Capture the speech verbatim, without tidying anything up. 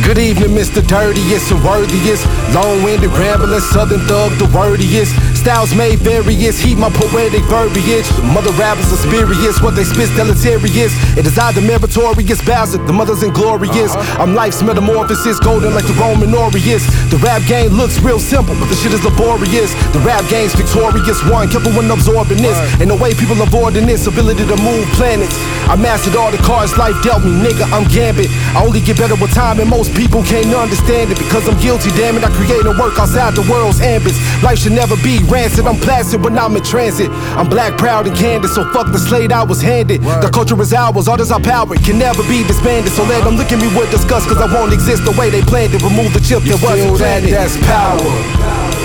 Good evening, Mister Dirtiest and Worthiest, long-winded, rambling, southern thug, the wordiest. Styles made various, heat my poetic verbiage. The mother rappers are spurious, what they spit's deleterious. It is I, the meritorious bastard, the mother's inglorious. I'm life's metamorphosis, golden like the Roman Aureus. The rap game looks real simple, but the shit is laborious. The rap game's victorious, one careful when absorbing this. Ain't no way people avoiding this ability to move planets. I mastered all the cards life dealt me, nigga, I'm Gambit. I only get better with time and most people can't understand it. Because I'm guilty, damn it, I create and work outside the world's ambits. Life should never be rancid, I'm placid when I'm in transit. I'm black, proud, and candid, so fuck the slate I was handed. The culture is ours, all this our power, it can never be disbanded. So let them look at me with disgust, cause I won't exist the way they planned it. Remove the chip that wasn't planted. That's power.